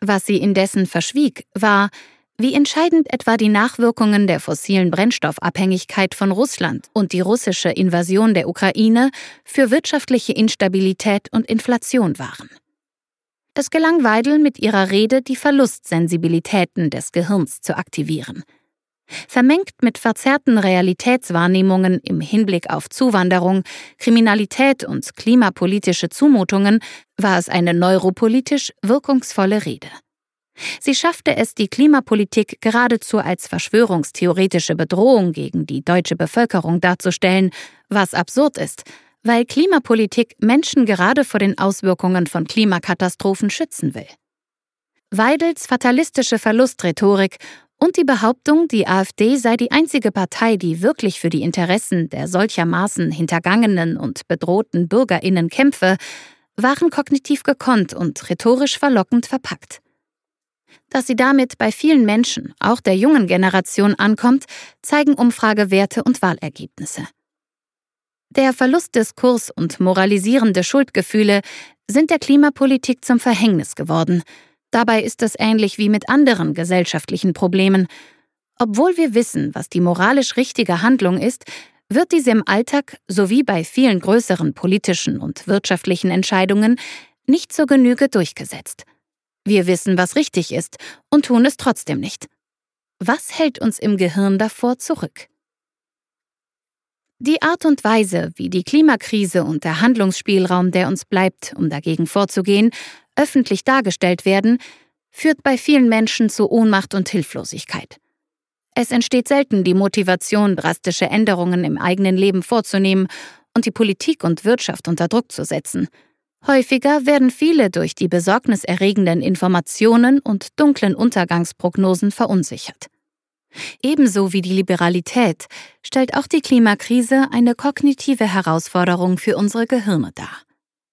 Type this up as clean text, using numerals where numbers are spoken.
Was sie indessen verschwieg, war, wie entscheidend etwa die Nachwirkungen der fossilen Brennstoffabhängigkeit von Russland und die russische Invasion der Ukraine für wirtschaftliche Instabilität und Inflation waren. Es gelang Weidel mit ihrer Rede, die Verlustsensibilitäten des Gehirns zu aktivieren. Vermengt mit verzerrten Realitätswahrnehmungen im Hinblick auf Zuwanderung, Kriminalität und klimapolitische Zumutungen war es eine neuropolitisch wirkungsvolle Rede. Sie schaffte es, die Klimapolitik geradezu als verschwörungstheoretische Bedrohung gegen die deutsche Bevölkerung darzustellen, was absurd ist, weil Klimapolitik Menschen gerade vor den Auswirkungen von Klimakatastrophen schützen will. Weidels fatalistische Verlustrhetorik und die Behauptung, die AfD sei die einzige Partei, die wirklich für die Interessen der solchermaßen hintergangenen und bedrohten BürgerInnen kämpfe, waren kognitiv gekonnt und rhetorisch verlockend verpackt. Dass sie damit bei vielen Menschen, auch der jungen Generation, ankommt, zeigen Umfragewerte und Wahlergebnisse. Der Verlustdiskurs und moralisierende Schuldgefühle sind der Klimapolitik zum Verhängnis geworden. Dabei ist es ähnlich wie mit anderen gesellschaftlichen Problemen. Obwohl wir wissen, was die moralisch richtige Handlung ist, wird diese im Alltag sowie bei vielen größeren politischen und wirtschaftlichen Entscheidungen nicht zur Genüge durchgesetzt. Wir wissen, was richtig ist und tun es trotzdem nicht. Was hält uns im Gehirn davor zurück? Die Art und Weise, wie die Klimakrise und der Handlungsspielraum, der uns bleibt, um dagegen vorzugehen, öffentlich dargestellt werden, führt bei vielen Menschen zu Ohnmacht und Hilflosigkeit. Es entsteht selten die Motivation, drastische Änderungen im eigenen Leben vorzunehmen und die Politik und Wirtschaft unter Druck zu setzen. Häufiger werden viele durch die besorgniserregenden Informationen und dunklen Untergangsprognosen verunsichert. Ebenso wie die Liberalität stellt auch die Klimakrise eine kognitive Herausforderung für unsere Gehirne dar.